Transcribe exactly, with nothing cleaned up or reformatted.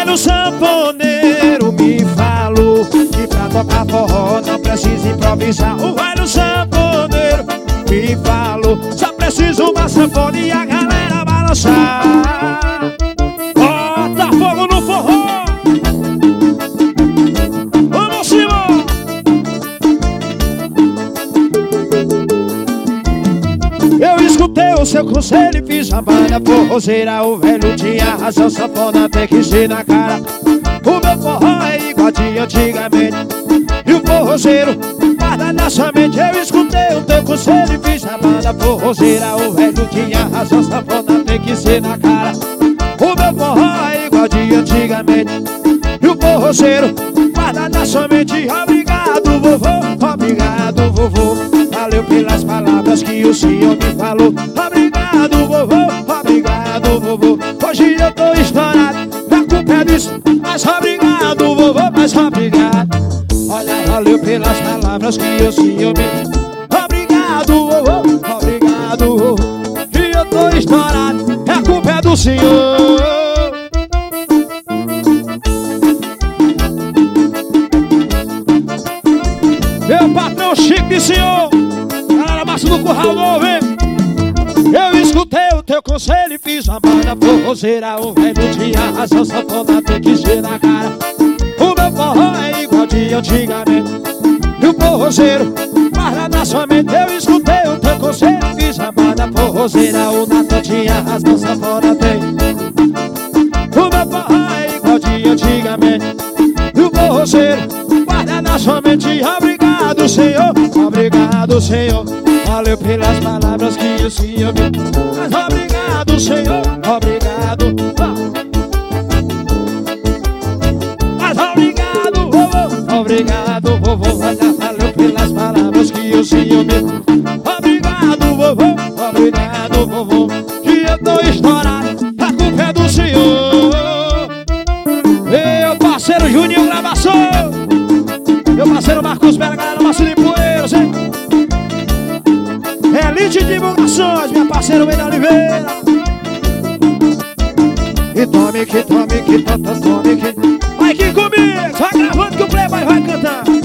velho sanfoneiro me falou que pra tocar forró não precisa improvisar. O velho sanfoneiro me falou, só precisa uma sanfona e a galera balançar. Bota fogo no forró. Vamos, Simão. Eu escutei o seu conselho e fiz a banda forrozeira. O velho tinha razão, sanfona tem que ser na cara. O meu forró é igual de antigamente e o forrozeiro guarda na sua mente. Eu escutei o teu conselho e fiz a banda forrozeira. O velho tinha razão, sanfona tem que ser na cara. O meu forró é igual de antigamente e o forrozeiro guarda na sua mente. Obrigado, vovô, obrigado, vovô. Valeu pelas palavras que o senhor me falou. Obrigado, vovô, obrigado, vovô. Hoje eu tô estourado, a culpa é disso. Mas obrigado, vovô, mas obrigado. Olha, valeu pelas palavras que o senhor me... Obrigado, vovô, obrigado, vovô. Que eu tô estourado, a culpa é do senhor. Meu patrão Chico, senhor. Galera, massa do curral novo, hein? Eu escutei o teu conselho e fiz a banda forrozeira. O velho tinha razão, sanfona tem que ser na cara. O meu forró é igual de antigamente e o forrozeiro guarda na sua mente. Eu escutei o teu conselho e fiz a banda forrozeira. O Natal tinha razão, sanfona tem. O meu forró é igual de antigamente e o forrozeiro guarda na sua mente. Obrigado, senhor, obrigado, senhor. Valeu pelas palavras que o senhor me... Mas obrigado, senhor, obrigado. Mas obrigado, vovô, obrigado, vovô. Valeu pelas palavras que o senhor me... Obrigado, vovô, obrigado, vovô. Que eu tô estourado, a culpa é do senhor. Meu parceiro Juninho Gravação, meu parceiro Marcos Bela, galera, Marcelinho Poeiros, hein? Elite Divulgações, minha parceira Wendel Oliveira. E tome, que tome, que tome, tome, que... Vai aqui comigo, vai gravando que o Playboy vai cantar.